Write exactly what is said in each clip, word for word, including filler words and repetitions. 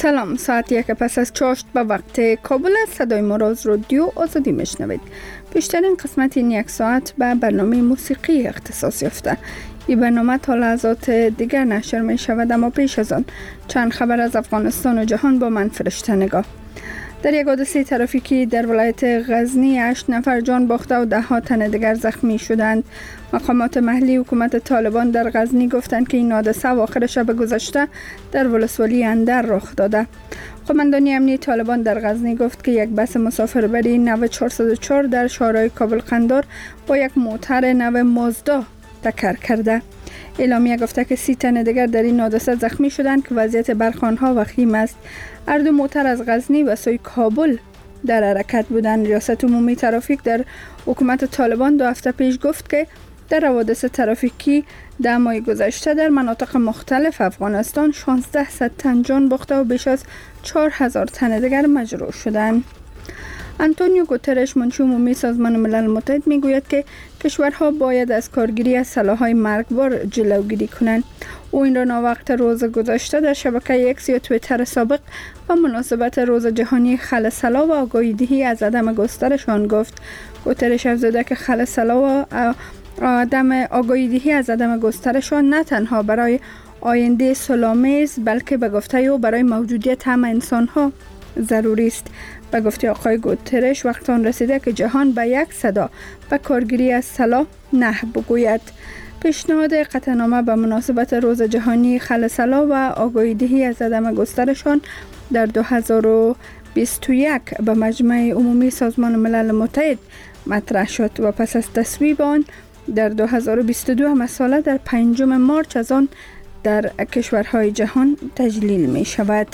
سلام، ساعت یک پس از چاشت به وقت کابل است. صدای ما را از رادیو آزادی میشنوید. بیشترین قسمت این یک ساعت به برنامه موسیقی اختصاص یافته. این برنامه تا لحظات دیگر نشر می شود، اما پیش از آن چند خبر از افغانستان و جهان با من فرشته نگاه. در یک حادثه ترافیکی در ولایت غزنی هشت نفر جان باخته و ده ها تن دیگر زخمی شدند. مقامات محلی حکومت طالبان در غزنی گفتند که این حادثه آخر شب گذشته در ولسوالی اندر رخ داده. قماندانی امنیتی طالبان در غزنی گفت که یک بس مسافربری نو چهارصد و چهار در شهرهای کابل قندار با یک موتر نو مازدا تکر کرده. اعلامیه گفته که سی تن دیگر در این حادثه زخمی شدند که وضعیت برخی آنها وخیم است. هر دو موتر از غزنی و سوی کابل در حرکت بودند. ریاست عمومی ترافیک در حکومت طالبان دو هفته پیش گفت که در حوادث ترافیکی ده ماه گذشته در مناطق مختلف افغانستان شانزده صد تن جان باخته و بیش از چهار هزار تن دیگر مجروح شدند. آنتونیو گوترش منشی عمومی سازمان ملل متحد میگوید که کشورها باید از کارگیری از سلاح‌های مرگبار جلوگیری کنند. او این را ناوقت روز گذشته در شبکه ایکس یا توییتر سابق و مناسبت روز جهانی خل سلاح و آگاهی دهی از عدم گسترش آن گفت. گوترش افزوده که خل سلاح و عدم آگاهی دهی از عدم گسترش آن نه تنها برای آینده صلح‌آمیز بلکه به گفته او برای موجودیت همه انسان‌ها ضروری است. به گفته آقای گوترش وقت آن رسیده که جهان به یک صدا به کارگیری از سلاح نه بگوید. پیشنهاد قطعنامه به مناسبت روز جهانی خل سلاح و آگاهی دهی از عدم گسترشان در دو هزار و بیست و یک به مجمع عمومی سازمان ملل متحد مطرح شد و پس از تصویب آن در دو هزار و بیست و دو همه ساله در پنجم مارچ از آن در کشورهای جهان تجلیل می شود.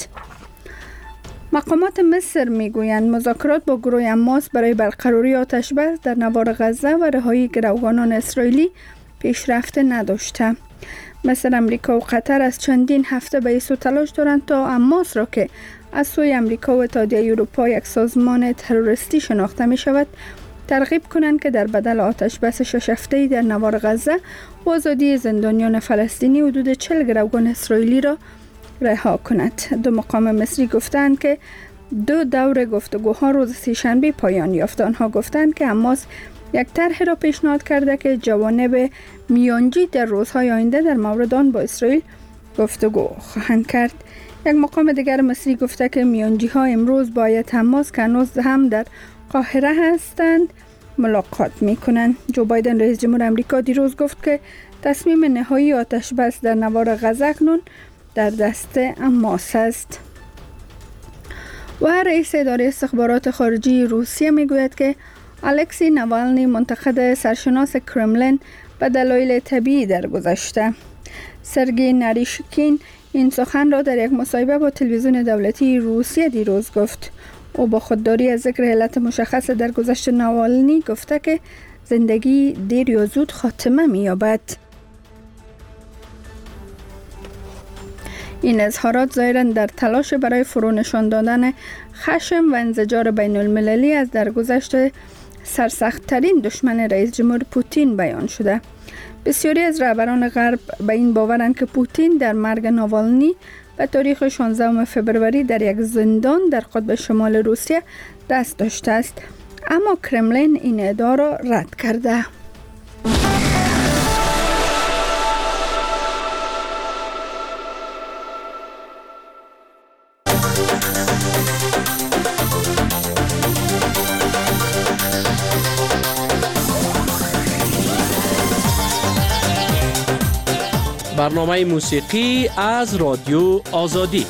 مقامات مصر میگویند مذاکرات با گروه حماس برای برقراری آتش بس در نوار غزه و رهایی گروگانان اسرائیلی پیشرفت نداشته. مصر، امریکا و قطر از چندین هفته به این سو تلاش دارند تا حماس را که از سوی امریکا و اتحادیه اروپا یک سازمان تروریستی شناخته می شود ترغیب کنند که در بدل آتش بس شش هفته‌ای در نوار غزه و آزادی زندانیان فلسطینی حدود چهل گروگان اسرائیلی را رها کند. دو مقام مصری گفتند که دو دور گفتگوها روز سه‌شنبه پایان یافت. آنها گفتند که حماس یک طرح را پیشنهاد کرده که جوانب میانجی در روزهای آینده در مورد آن با اسرائیل گفتگو خواهند کرد. یک مقام دیگر مصری گفته که میانجی ها امروز باید حماس که هنوز هم در قاهره هستند ملاقات می کنند. جو بایدن رئیس جمهور امریکا دیروز گفت که تصمیم نهایی آتش بس در نوار غزه اکنون در دست حماس است. و رئیس اداره استخبارات خارجی روسیه میگوید که الکسی نوالنی منتقد سرشناس کرملین به دلایل طبیعی درگذشته. سرگئی ناریشکین این سخن را در یک مصاحبه با تلویزیون دولتی روسیه دیروز گفت. او با خودداری از ذکر علت مشخص درگذشت نوالنی گفته که زندگی دیر یا زود خاتمه می‌یابد. این اظهارات ظاهراً در تلاش برای فرونشان دادن خشم و انزجار بین المللی از درگذشت سرسخت‌ترین دشمن رئیس جمهور پوتین بیان شده. بسیاری از رهبران غرب به این باورند که پوتین در مرگ ناوالنی به تاریخ شانزدهم فوریه در یک زندان در قطب شمال روسیه دست داشته است، اما کرملین این ادعا را رد کرده. برنامه موسیقی از رادیو آزادی.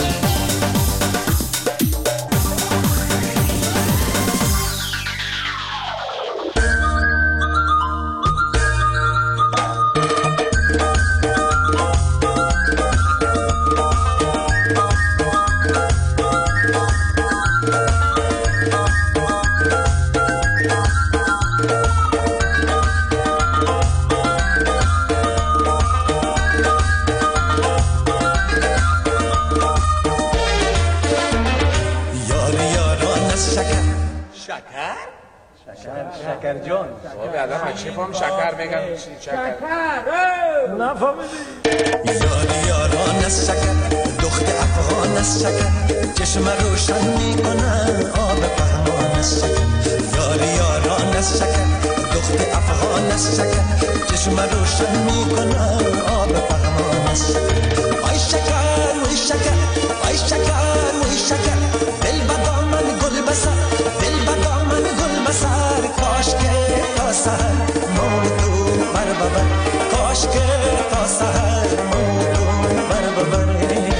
شکر جان بابا الان چی فهم شکر میگن شکر نفهمیدی یاری یاران از شکر دخت افغان افغان از شکر چشم روشن میکنه آب پهمان از شکر یار یاران از شکر دخت افغان از شکر چشم روشن میکنه آب پهمان از شکر وای شکر وای شکر وای شکر وای شکر دل بدا من گل بسر دل بدا من گل بسر کاش که تا سهر موتو بر ببر کاش که تا سهر موتو بر ببر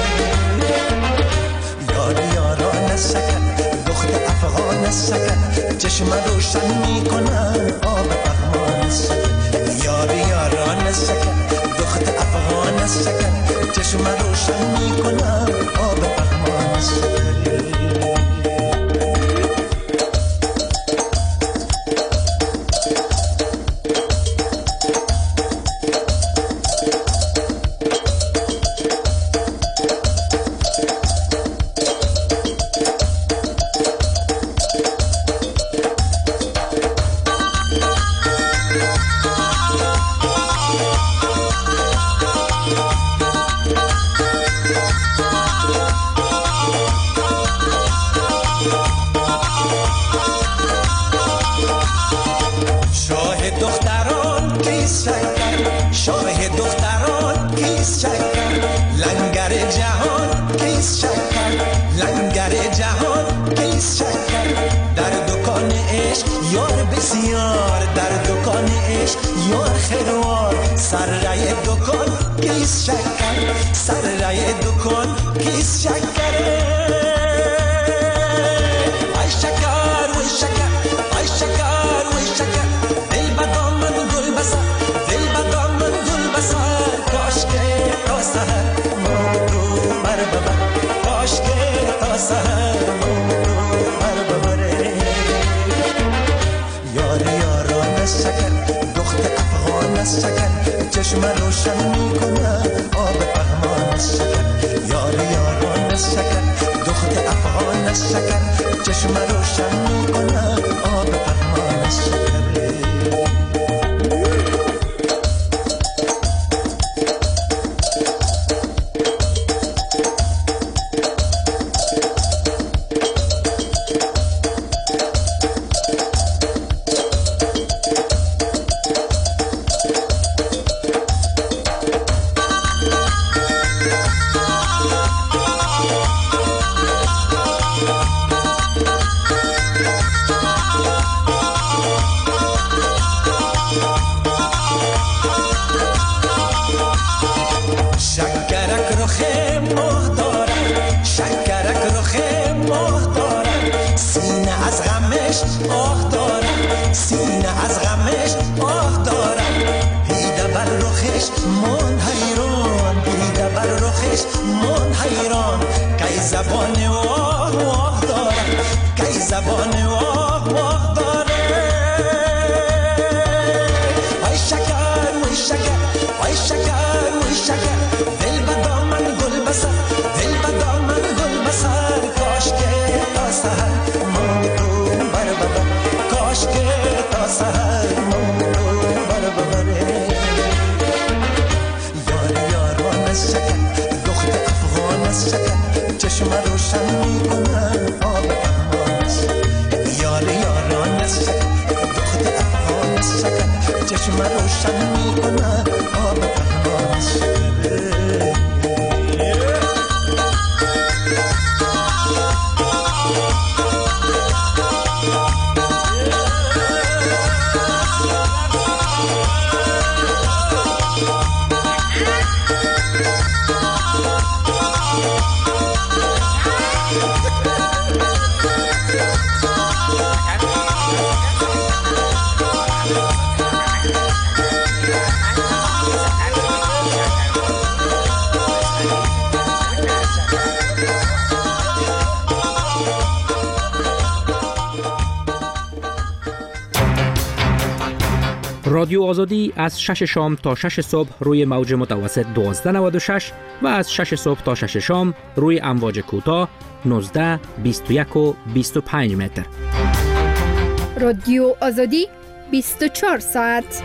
یار یاران از شکر دخت افغان از شکر چشم روشن میکنه آب پهمان از شکر یار یاران از شکر دخت افغان از شکر چشم روشن میکنه آب پهمان از شکر چشم روشن میکنه آب پهمان از شکر یار یاران از شکر دخت افغان از شکر چشم روشن میکنه آب پهمان از شکر رادیو آزادی از شش شام تا شش صبح روی موج متوسط دوازده نود و شش و از شش صبح تا شش شام روی امواج کوتاه نوزده بیست و یک و بیست و پنج متر. رادیو آزادی بیست و چهار ساعت.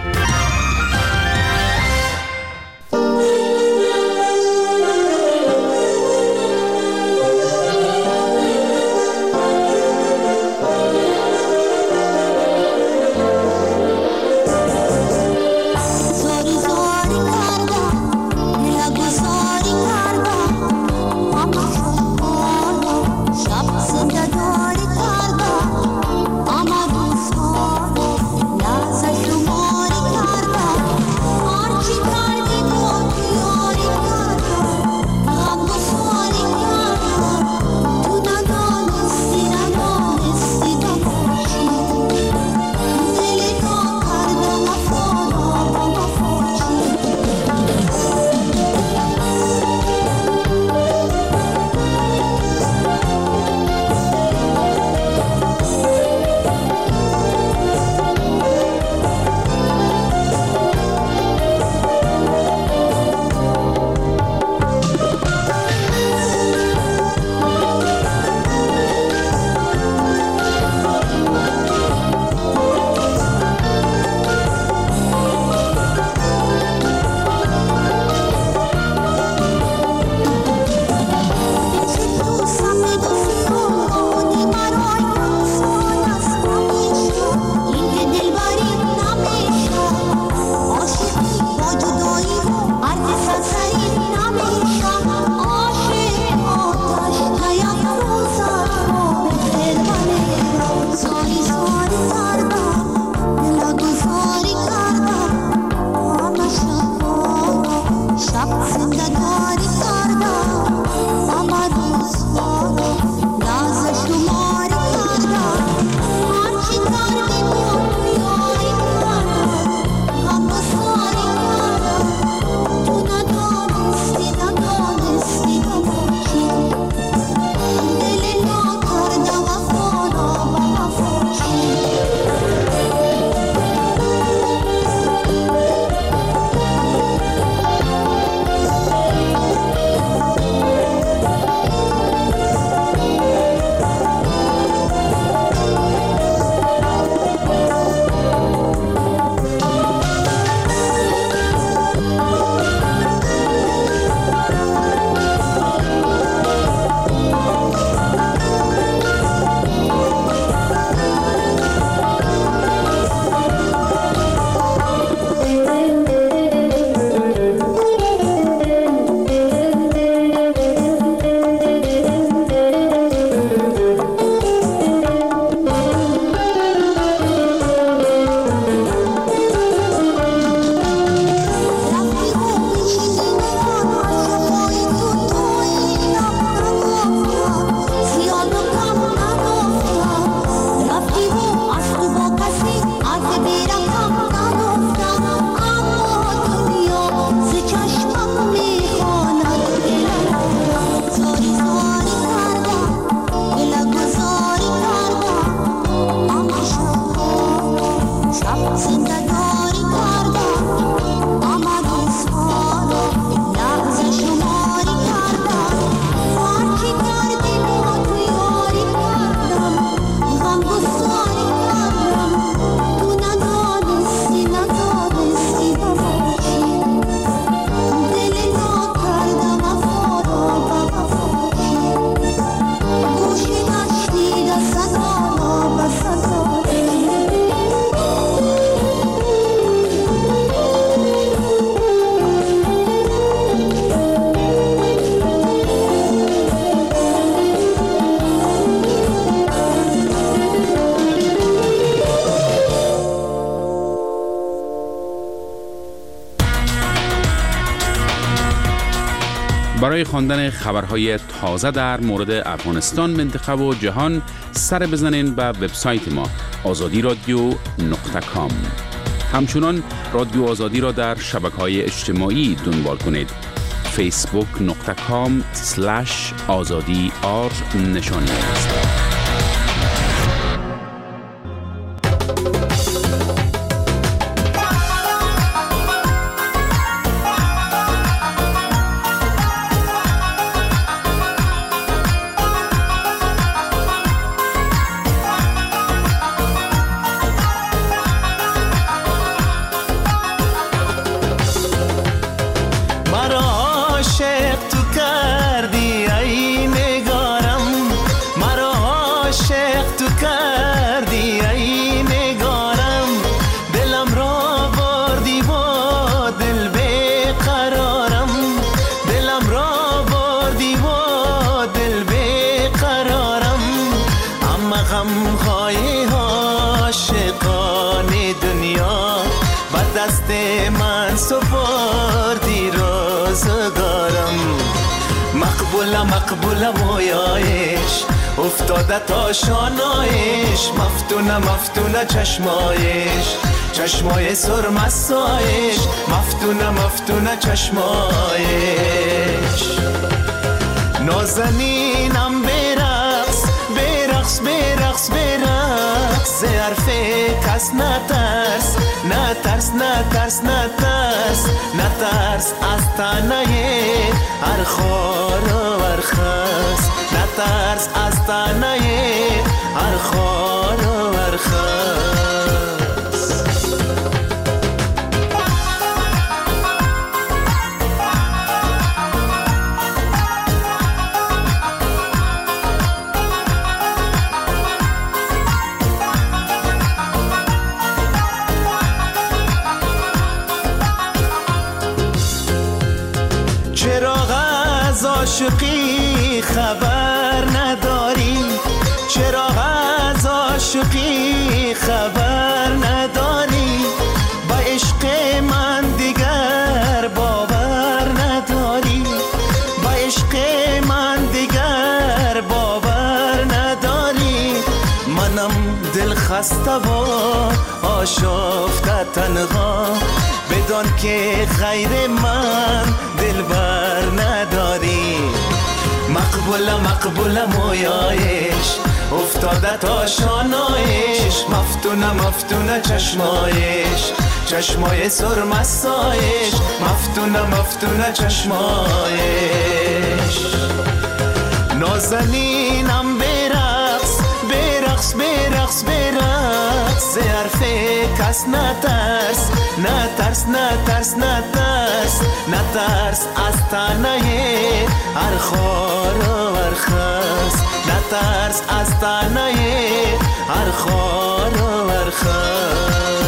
برای خواندن خبرهای تازه در مورد افغانستان، منطقه و جهان سر بزنین به وبسایت ما آزادی رادیو نقطه کام. همچنان رادیو آزادی را در شبکه‌های اجتماعی دنبال کنید. فیسبوک نقطه کام سلش آزادی آر نشانی است. مقبول مویایش افتاده تا شانایش، مفتونه مفتونه چشمایش، چشمای سرمسایش، مفتونه مفتونه چشمایش. نازنینم برقص برقص برقص برقص، ز حرف کس نترس نترس نترس نترس نترس از تنه هر خار و هر خس، نترس از تنه هر خار و هر خس. عاشقی خبر نداری، چرا از عاشقی خبر نداری، با عشق من دیگر باور نداری، با عشق من دیگر باور نداری. منم دل خسته و آشفته تنها، بدان که غیر من دل بر نداری. مقبول مقبول مویایش افتاده تا شانایش، مفتونه مفتونه چشمایش، چشمای سرمسایش، مفتونه مفتونه چشمایش. نازنینم برقص برقص برقص برقص، ز حرف کس نترس نترس نترس نترس نترس از تنه هر خار و هر خس، نترس از تنه هر خار و هر خس.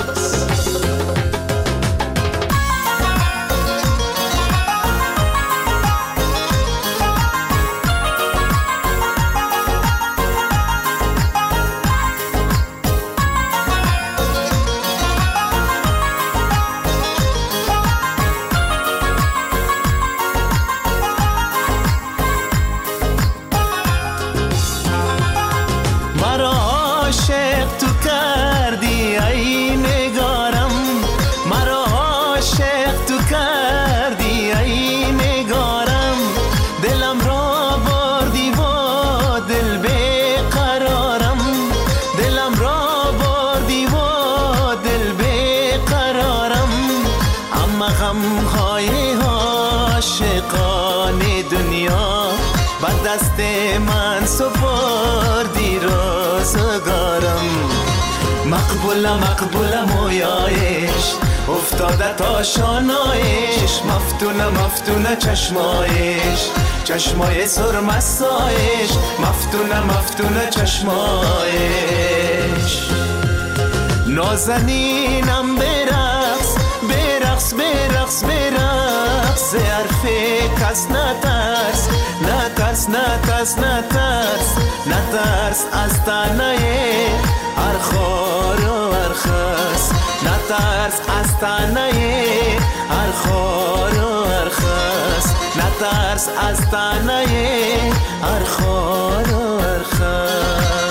دست من سپردی روزگارم. مقبول مقبول مویایش افتاده تا شانایش، مفتونه مفتونه چشمایش، چشمای سرمسایش، مفتونه مفتونه چشمایش. نازنینم برقص برقص برقص برقص، ز حرف کس نترس نترس نترس نترس نترس از تنه هر خار و هر خس، نترس از تنه هر خار و هر خس، نترس ترس از تنه هر خار و هر خر.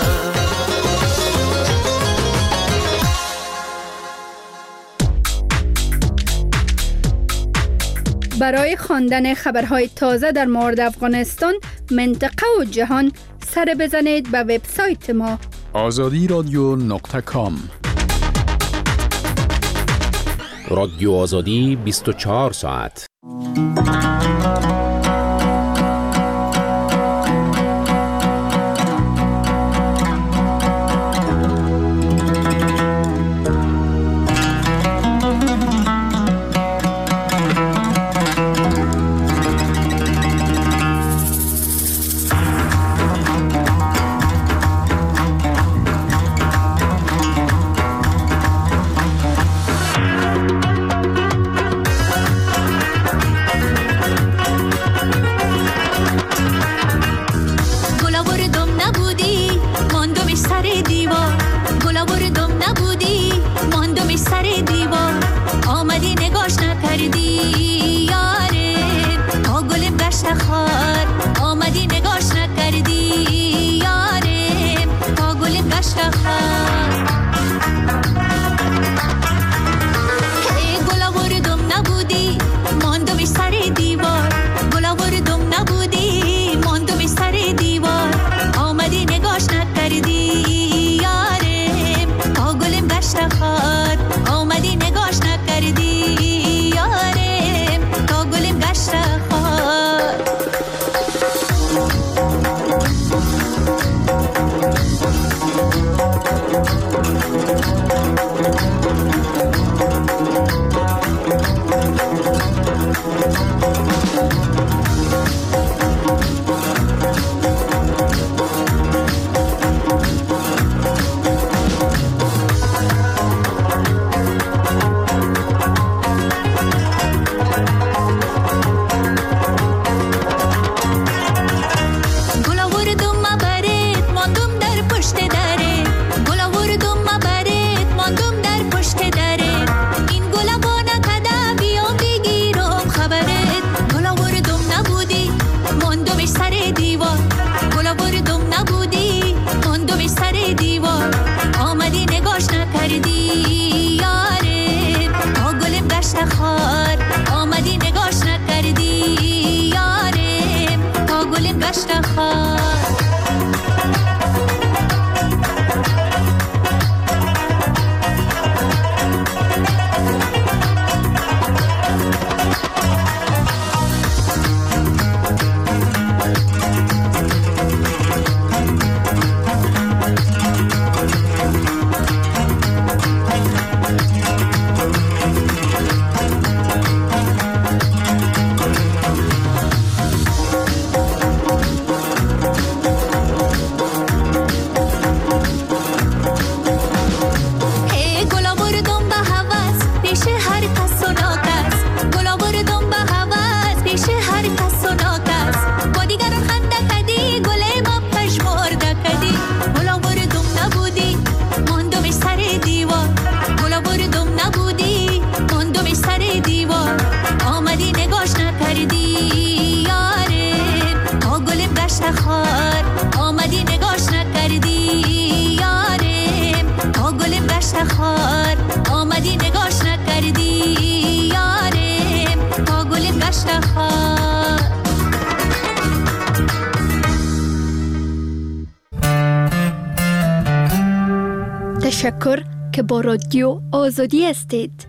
برای خواندن خبرهای تازه در مورد افغانستان، منطقه و جهان سر بزنید به وبسایت ما آزادی رادیو نقطه کام. رادیو آزادی بیست و چهار ساعت. تشکر که با رادیو آزادی هستید.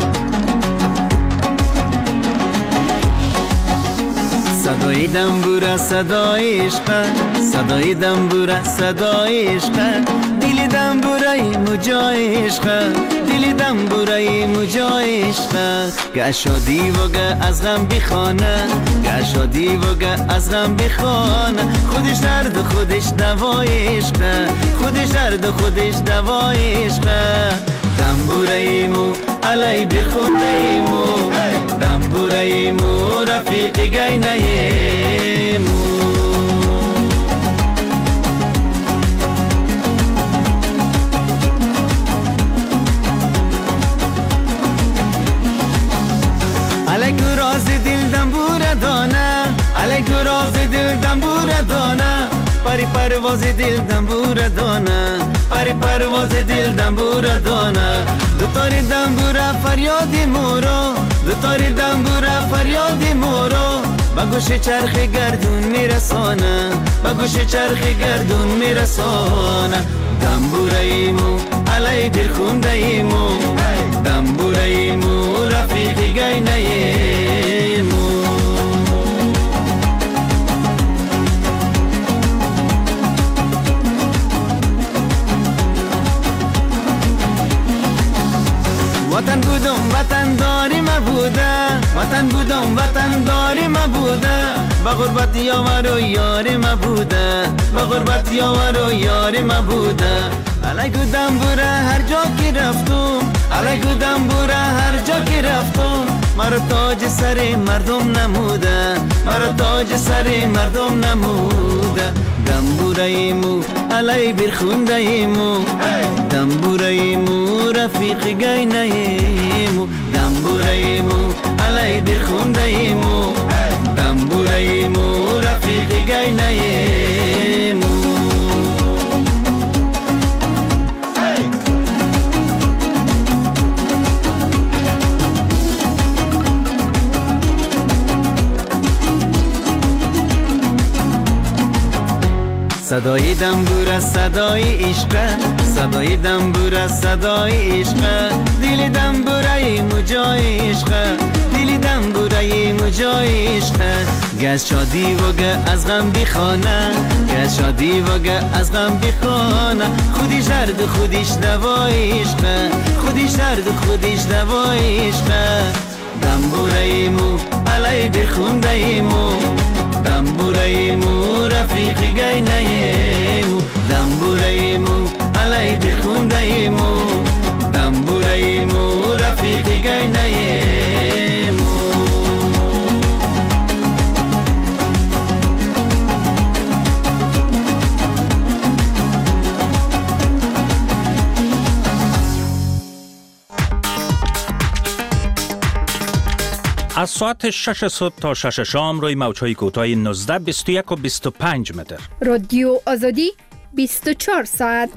دنبوره دنبوره صدای عشق، صدای دنبوره صدای عشق، دل دنبوره مجای عشق، دل دنبوره مجای عشق. گه شادی و گه از غم بخانه، گه شادی و گه از غم بخانه، خودش درد خودش دوای عشق، خودش درد خودش دوای عشق. دنبوره ایمو علی بخونده ایمو، دنبوره ایمو رفیق گینه ایمو. علی گراز دل دنبوره دانه، علی گراز دل دنبوره دانه، پری پرواز دل دنبوره دانه، پری پرواز دل دنبوره دانه. دو تاری دنبوره فریادی مورو، دو تاری دنبوره فریادی مورو، با گوش چرخ گردون میرسانه، با گوش چرخ گردون میرسانه. دنبوره ایمو علی دل خونده ایمو، دنبوره ایمو رفیق گینه ایمو. وطن بودم وطن داری ما بوده، وطن بودم وطن داری ما بوده، با غربت یاور و یاری ما بوده، با غربت یاور و یاری ما بوده. علیکو دنبوره هر جا که رفتم، علیکو دنبوره هر جا که رفتم، مرا تاج سر مردم نموده، مرا تاج سر مردم نموده. دنبوره ایمو علی برخونده ایمو، دنبوره ایمو رفیق گینه ایمو، دنبوره ایمو علی برخونده ایمو، دنبوره ایمو رفیق گینه ایمو. صدای دنبوره صدای عشق، صدای دنبوره صدای عشق، دل دنبوره مجای عشق، دل دنبوره مجای عشق. گه شادی و گه از غم بخانه، گه شادی و گه از غم بخانه، خودش درد خودش دوای عشق، خودش درد خودش دوای عشق. دنبوره ایمو علی بخونده ایمو، دنبوره ایمو رفیق گینه ایمو، دنبوره ایمو علی بخونده ایمو، دنبوره ایمو رفیق گینه ایمو. از ساعت شش صبح تا شش شام روی موج‌های کوتاه نوزده، بیست و یک و بیست و پنج متر. رادیو آزادی بیست و چهار ساعت.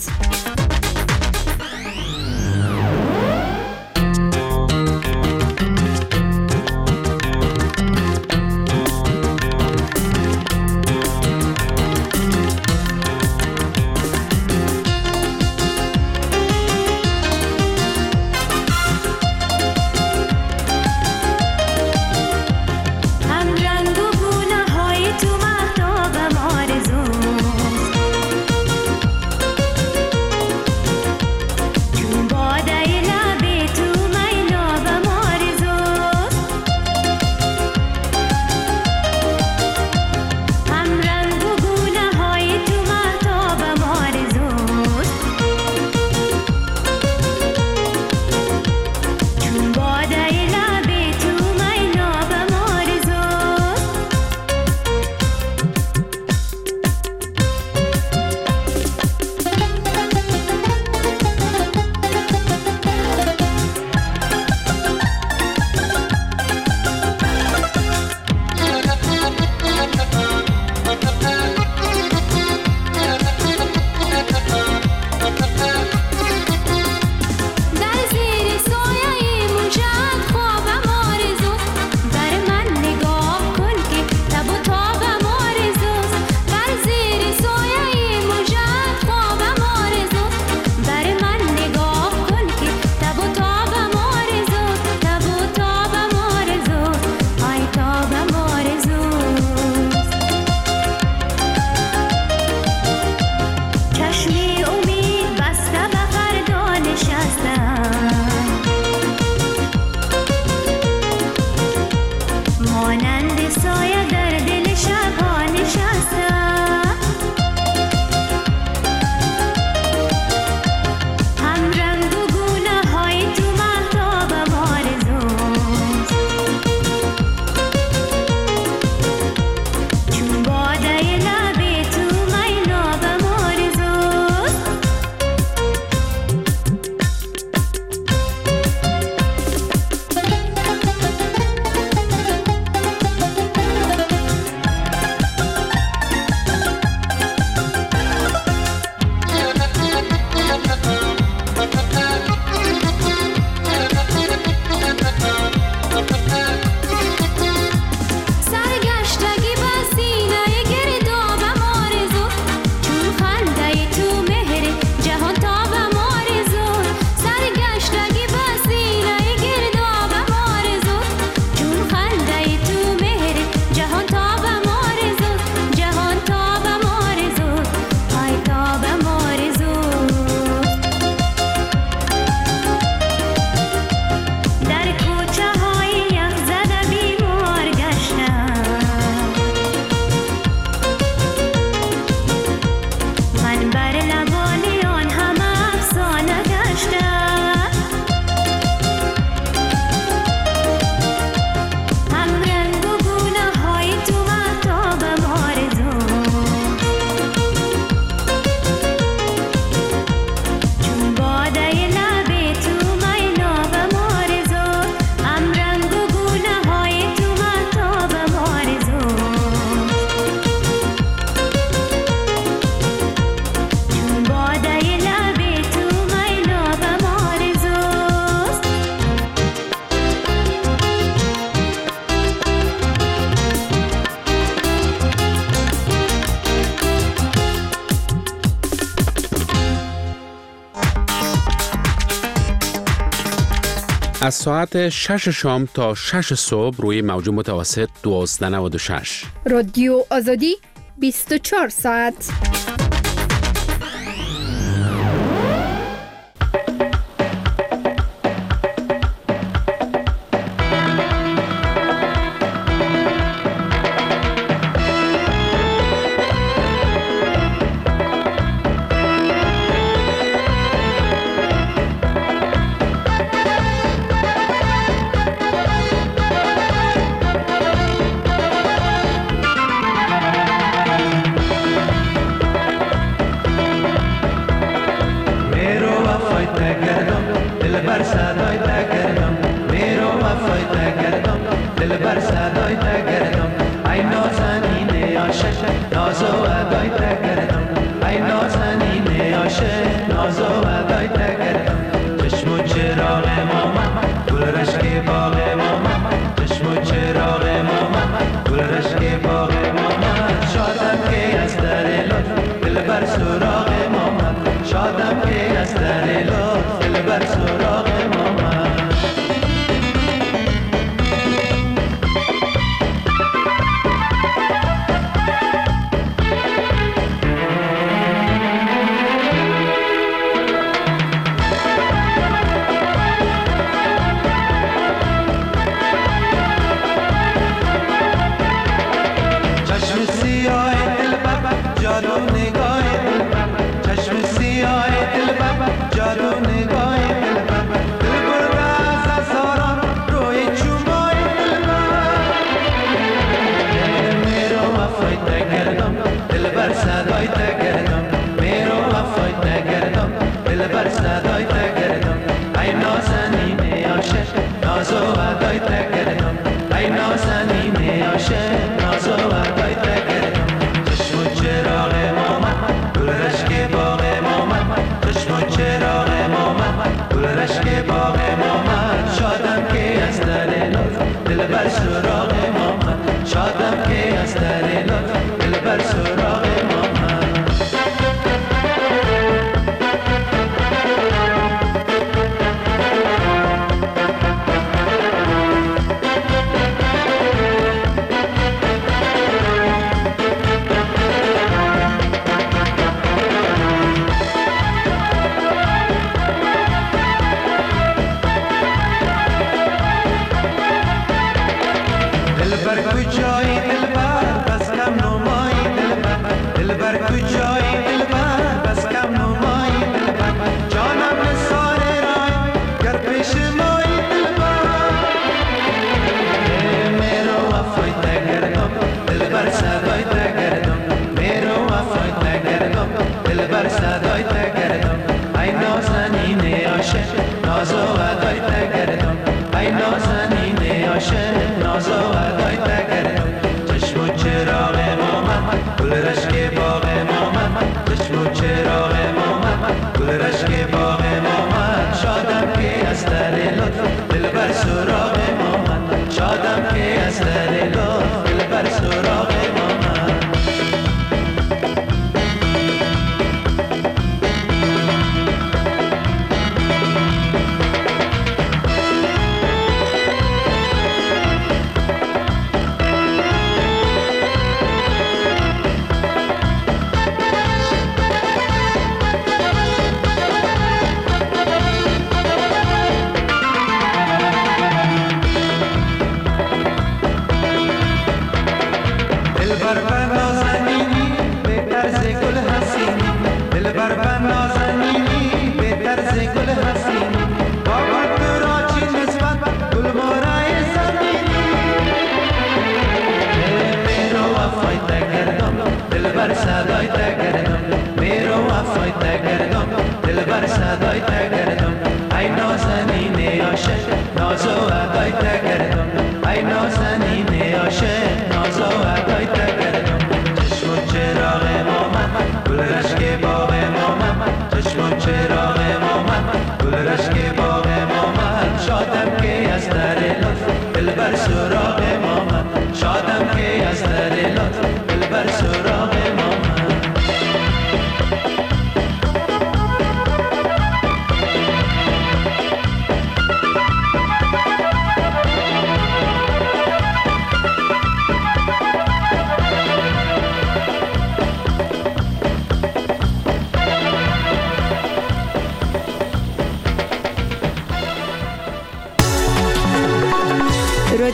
از ساعت شش شام تا شش صبح روی موج متوسط دوازده نود و شش. رادیو آزادی بیست و چهار ساعت.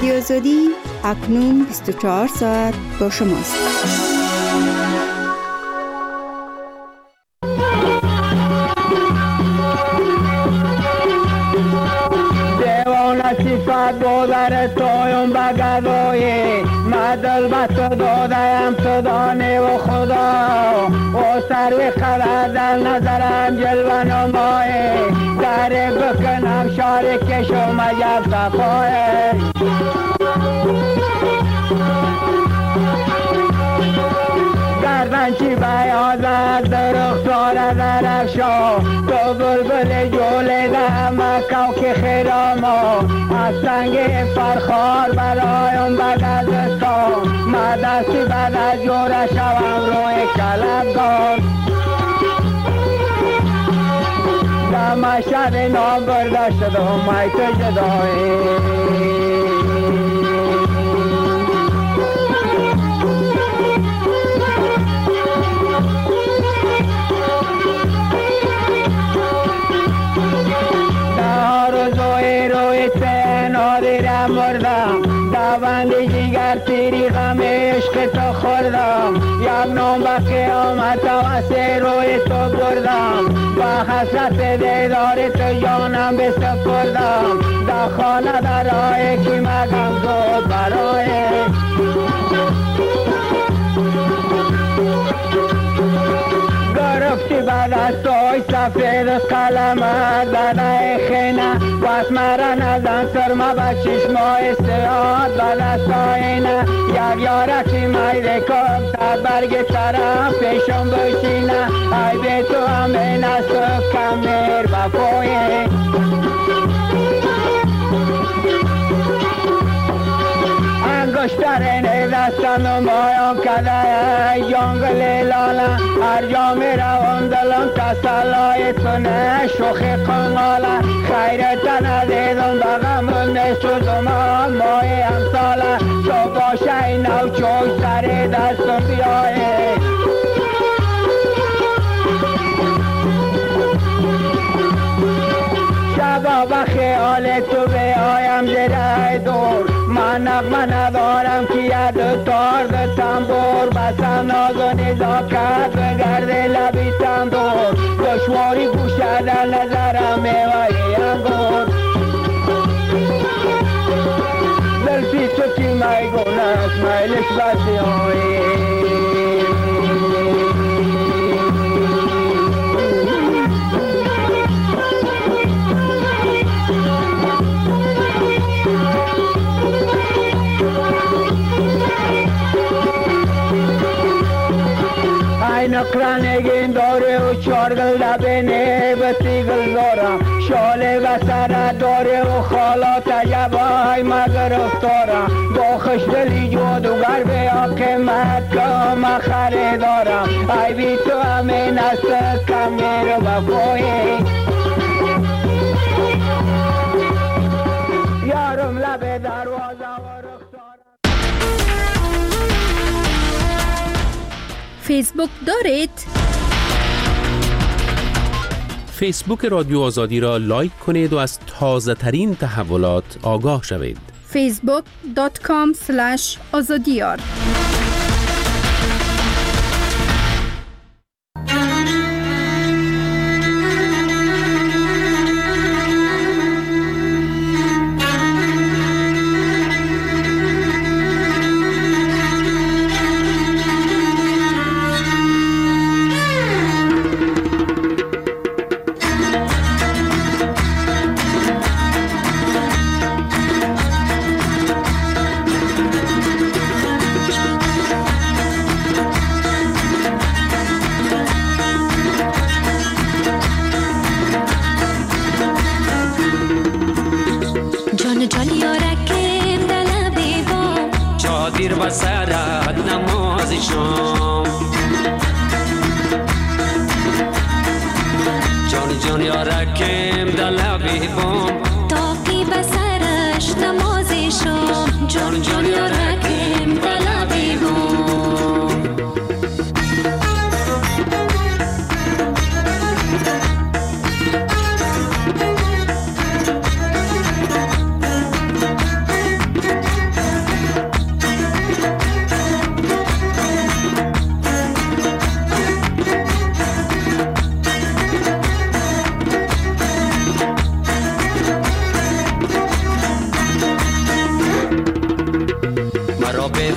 رادیو آزادی اکنون بیست و چهار ساعت با شماست. صفت بودر تویم بگذایی مدل بس دادیم صدانه و خدا و سروی قدر نظرم جلوه نمایی داره بکنم شاری کشو مجب صفایی گردنچی بیازد درختار درفشا تو بلبل جولیده مکو که خیراما از سنگ فرخار برایم بگذستان مدستی بد از جوره شوم روی کلبگان دم شب نام برداشت دو میت جدایی مردم دوندی جگر تیری غم عشق تو خوردم یک نام به قیامت واسه روی تو بردم با حسرت دیدار تو جانم بسپردم در خانه در راه کی مگم تو برای گرفتی بعد از توی سفید قلمت بدای خینه واس مرا نزن سرما با چشمای سیاد بعد از توینه یک یارکی میده کب تا برگ طرف پیشم بشینه ای به تو هم این است کمیر بپویه انگشترین دستم مایم کده جنگل لالا هر جا می روم دلم تسلای تونه شوخی قناله خیرت ندیدم بغم نسوزم مای امساله تو باشه این او چوش سر دستم بیایه شبا با خیال تو بیایم زیر دور من نغمه ندارم که ید تار ده تنبور بسم ناز و نزاکت بگرد لبی تندور دشواری گوشه در نظرم میوهی انگور دلفی تو کی میگونست میلش بسی هایی نقرانگین داره و چارگل لبینه بسیگل دارم شاله و سر داره و خالات عجبای مگرفتارم با خوشدلی جادوگر بیا قیمت کام خریدارم ای بی تو همین است کمیر وفایی یارم لب دروازه و رخسارم فیسبوک دارید؟ فیسبوک رادیو آزادی را لایک کنید و از تازه ترین تحولات آگاه شوید. فیسبوک دات کام اسلش آزادیار دیر و سرد نماز شام جان جان یارکم دلبی بام تاقی بسرش نماز شام جان جان یارکم دلبی بام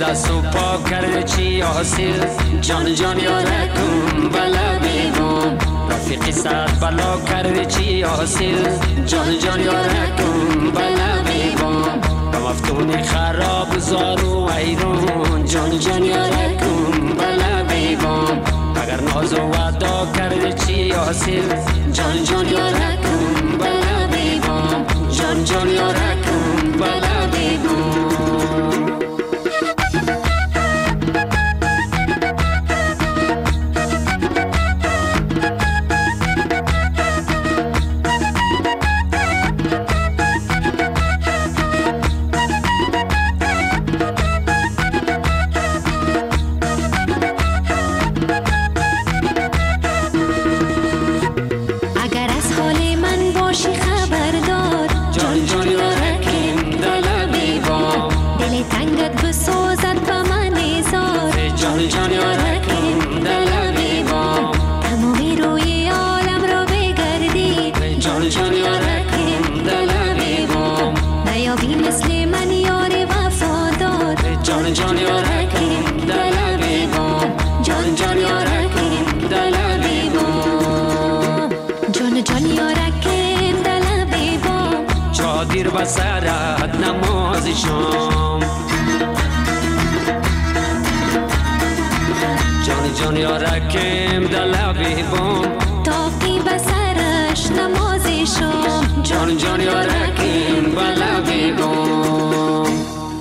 دست و پا کرده چی حاصل جان جان یارکم بلا بیگم رفیقی صد بلا کرده چی حاصل جان جان یارکم بلا بیگم به مفتونی خراب زارو ایرون جان جان یارکم بلا بیگم اگر ناز و وعدا کرده چی حاصل جان جان یارکم بلا بیگم جان جان یارکم بلا بیگم دیر بسرد نماز شام جان جان یارکم دلبی بام تاقی بسرش نماز شام جان جان یارکم بلبی بام.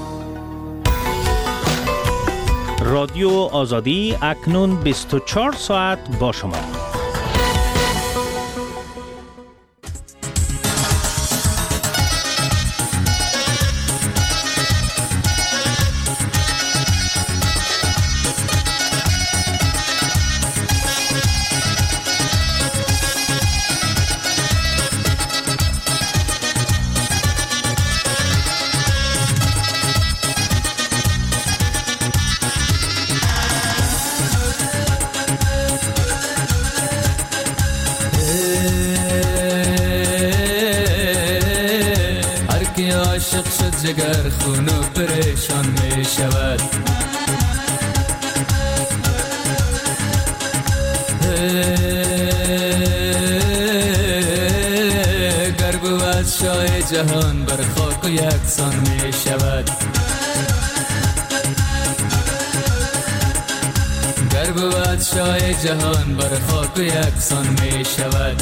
رادیو آزادی اکنون بیست و چهار ساعت با شما. عاشق شد جگر خون و پریشان می شود گر بود شاه جهان بر خاک و یکسان می شود گر بود شاه جهان بر خاک و یکسان می شود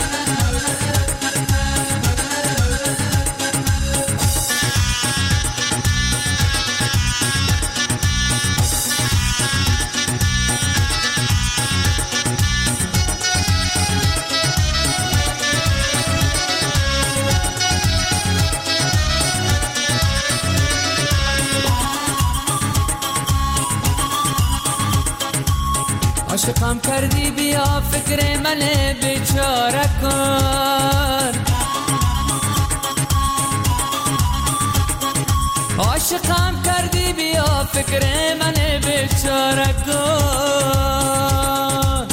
عاشقم کردی بیا فکر من بیچاره کن عاشقم کردی بیا فکر من بیچاره کن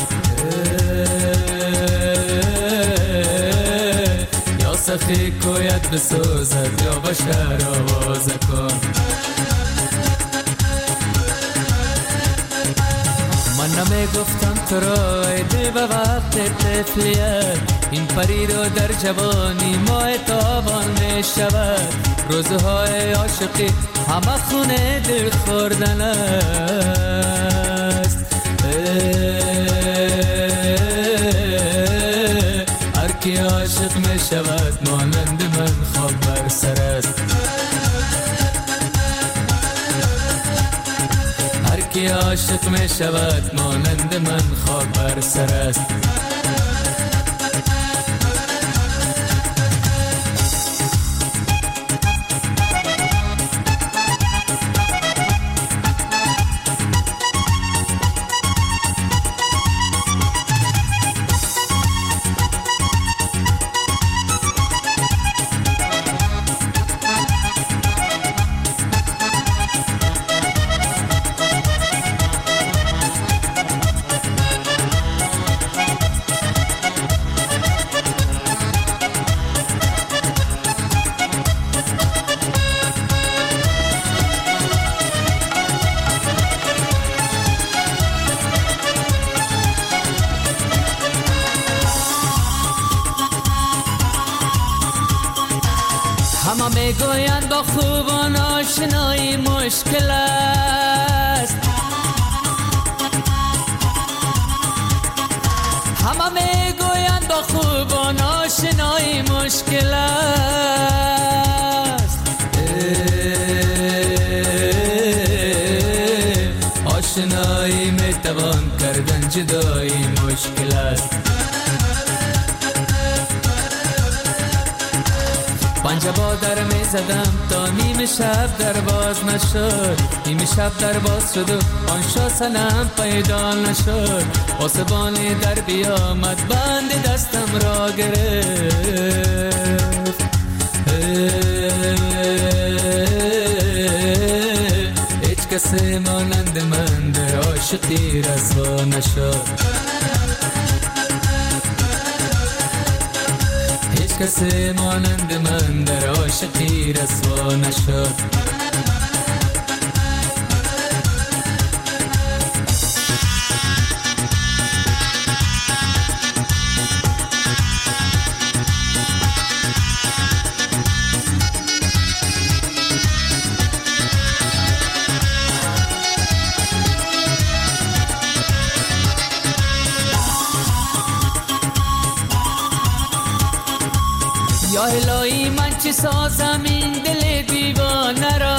یا سخی کویت بسوزد یا بشر آواز کن من نمی گفتم تو را ایده به وقت طفلیت این پری رو در جوانی ماه تابان می شود روزهای عاشقی همه خونه دل خوردن است هر کی عاشق می شود مانند من خواب بر سر است کی عاشق می شود مانند من خواب بر سر است میگویند با خوبان آشنایی مشکل است، همه میگویند با خوبان آشنایی مشکل است. آشنایی میتوان کردن، جدایی مشکل است. پنجه با در می زدم تا نیم شب در باز نشد، نیم شب در باز شد و آن شا سنم پیدا نشد. آسبانی در بیامد بند دستم را گرفت، هیچ کسی مانند من در عاشقی رسوا نشد. کسی مانند من در عاشقی رسوا نشد. یا الهی من چی سازم این دل دیوانه را،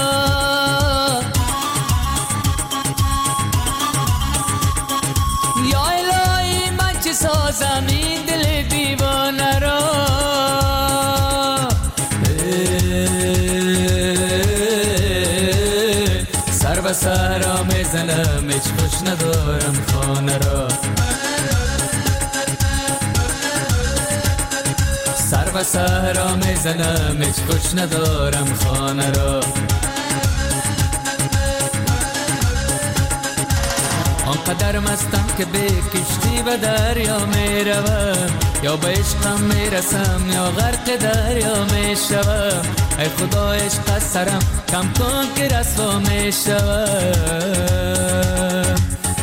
یا الهی من چی سازم این دل دیوانه را. سر به سر میزنم هیچ خوش ندارم خانه را، سر و سهرا میزنم هیچ خوش ندارم خانه را. آنقدر مستم که به کشتی به دریا میروم، یا به عشقم میرسم یا غرق دریا میشوم. ای خدا عشق از سرم کم کن که رسوا میشوم.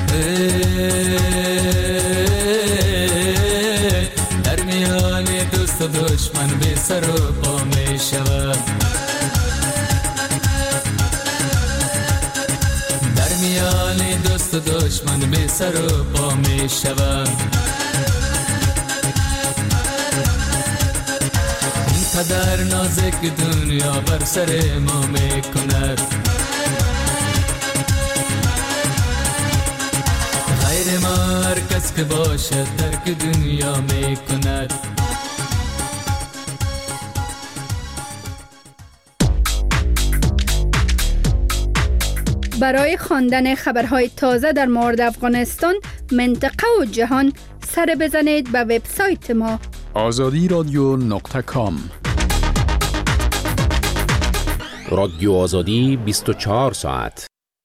در میان دوست و دشمن بی سر و پا می شود، در میان دوست و دشمن بی سر و پا می شود. اینقدر نازک دنیا بر سر ما می کند، غیر ما هر کس که باشد ترک دنیا می کند. برای خواندن خبرهای تازه در مورد افغانستان، منطقه و جهان سر بزنید به وبسایت ما آزادی رادیو نقطه کام. رادیو آزادی بیست و چهار ساعت.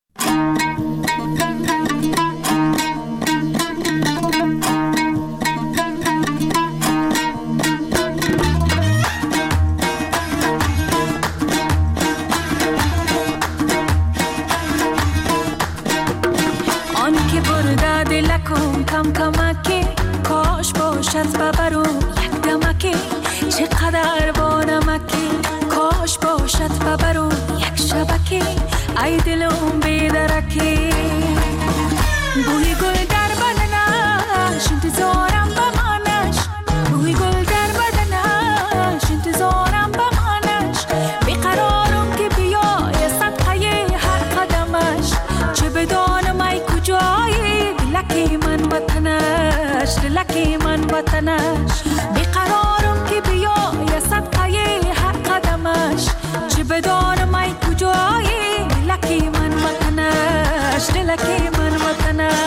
کم کمکی کاش باشد ببرو یک دمکی، چقدر با نمکی کاش باشد ببرو یک شبکی. ای دلم بیدرکی بوی گل در بدنش انتظارم بمانش، بوی گل در بدنش انتظارم بمانش. بیقرارم که بیای صدقه هر قدمش، چه بدانم ای کجایی دلکی من وطنش، دلکی من وطنش. بیقرارم که بیای صدقه هر قدمش، چه بدانم ای کجایی دلکی من وطنش، دلکی من وطنش.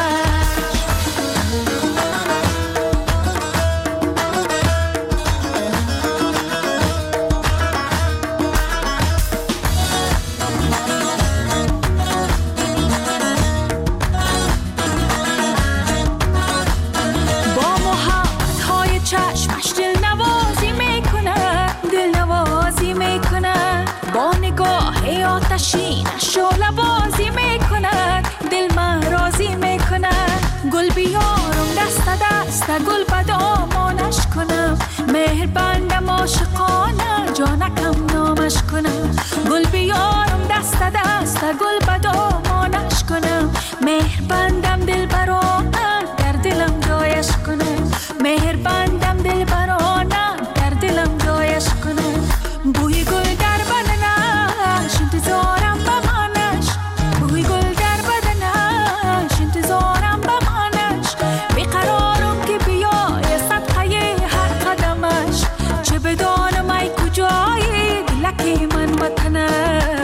آتشینش شعله بازی میکند، دل من راضی میکند. گل بیارم دست دست گل بدامانش کنم، مهر بندم عاشقانه جانکم نامش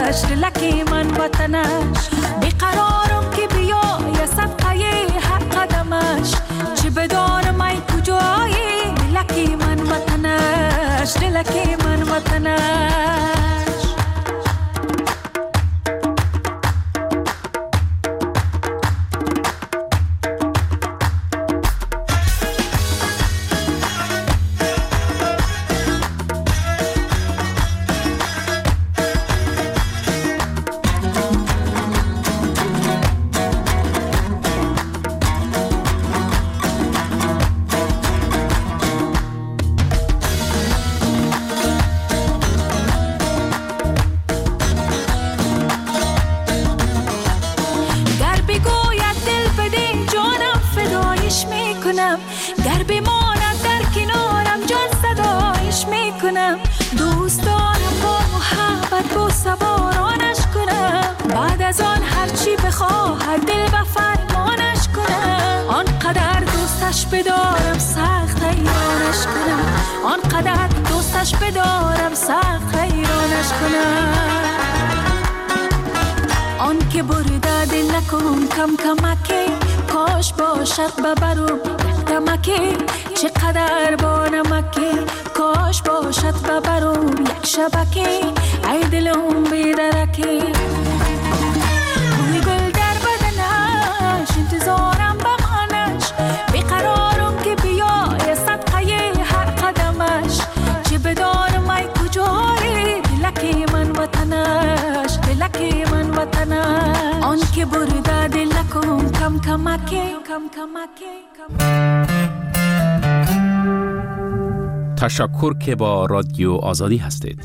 وطنش دلکی من وطنش بیقرارم که بیای صدقه هر قدمش چه بدانم ای کجایی دلکی من وطنش دلکی من وطنش گر بماند در کنارم جان صدایش میکنم دوست دارم با محبت با سوارانش کنم بعد از آن هرچی بخواهد دل و فرمانش کنم آنقدر دوستش بدارم سخت حیرانش کنم آنقدر دوستش بدارم سخت حیرانش کنم آن که برده دل نکن کم کمکی کاش باشد ببرم دمکی چقدر با نمکی کاش باشد ببرم یک شبکی ای دلم بیدرکی روی گل در بدنش انتظارم بمانش بیقرارم که بیای صدقه هر قدمش چه بدانم ای کجایی دلکی من وطنش دلکی من وطنش آن که برده دل نکن کم کمکی کم کمکی تشکر که با رادیو آزادی هستید.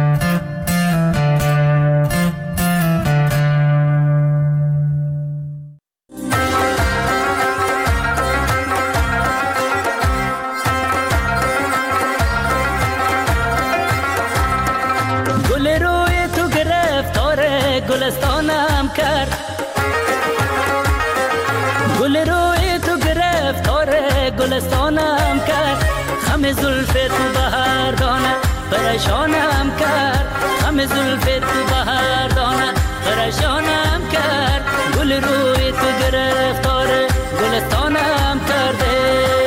گل روی تو گرفتار گلستانم کرد گل روی تو گرفتار گلستانم کرد خم زلف تو بهر دانه پریشانم کرد خم زلف تو بهر دانه پریشانم کرد گل روی تو گرفتار گلستانم کرده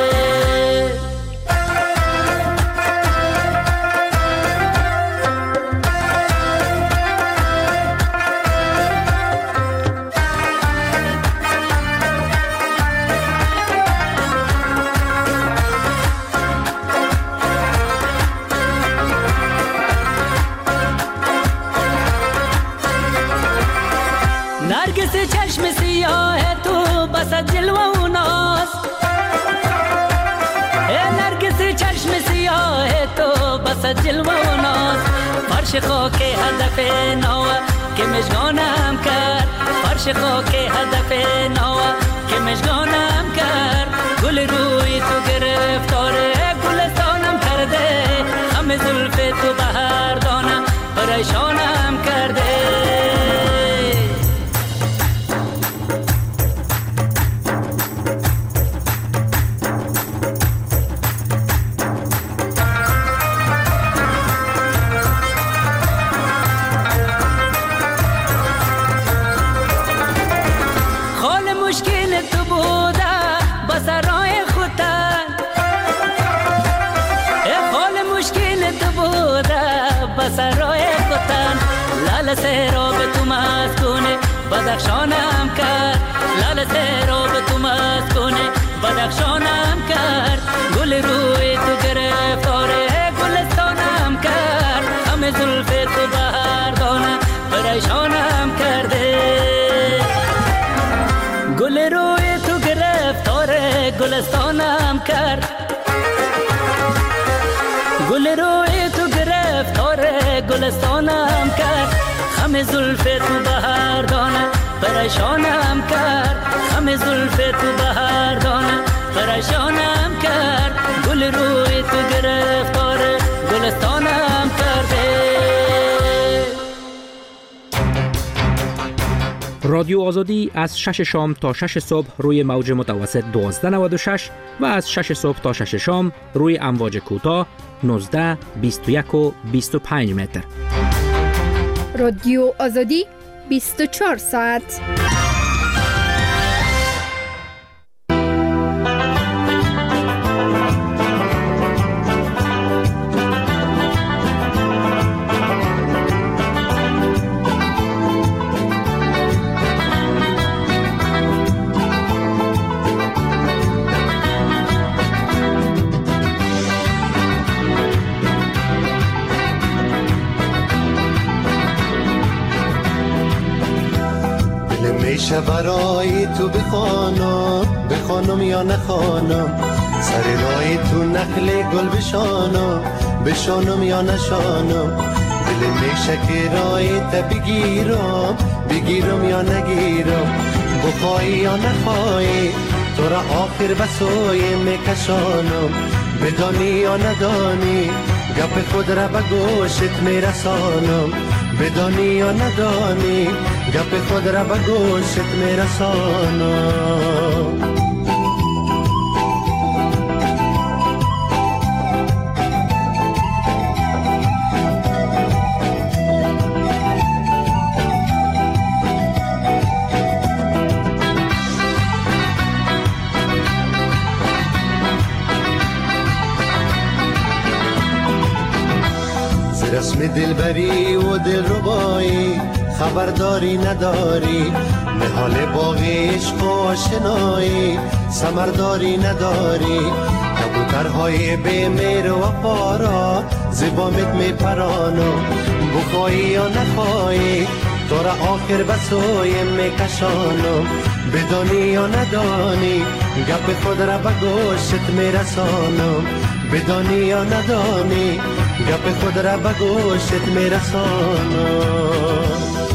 نرگس چشم سیاه تو بس جلوه و ناز نرگس چشم سیاه تو بس جلوه و ناز فرش خاک هدف نوه که مشگانم کرد فرش خاک هدف نوه که مشگانم کرد گل روی تو گرفتاره گلستانم کرده همه زلف تو بهر دانم پریشانم کرده سرای کتن لال سراب تو مسکونه بدخشانم کرد لال سراب تو مسکونه بدخشانم کرد گل روی تو گرفتاره گلستانم کرد همه زلف تو بهر دانه پریشانم کرده گل روی تو گرفتاره گلستانم کرد گل روی تو گرفتاره گلستانم کرد همه زلف تو بهر دانه پریشانم کرد همه زلف تو بهر دانه پریشانم کرد گل روی تو گرفتاره گلستانم کرده رادیو آزادی از شش شام تا شش صبح روی موج متوسط دوازده نود و شش و از شش صبح تا شش شام روی امواج کوتاه نوزده بیست و یک و بیست و پنج متر. رادیو آزادی بیست و چهار ساعت. میشه برای تو بخوانم، بخوانم یا نخوانم، سر رای تو نخل گل بشانم، بشانم یا نشانم، دل میشه که رای تا بگیرم، بگیرم یا نگیرم، بخوای یا نخوای تو را آخر بسوی میکشانم، بدانی یا ندانی گپ خود را به گوشت میرسانم، بدانی یا ندانی گپ خود را به گوشت میرسانم. رسم دلبری و دلربایی خبرداری نداری، نهال باغ عشق و آشنایی ثمرداری نداری، کبوترهای بی مهر و وفا زبامت می پرانم، بخوایی یا نخوایی تو را آخر بسوی می کشانم، بدانی یا ندانی گپ خود را به گوشت می رسانم، بدانی یا ندانی گپ خود را به گوشت می رسانم.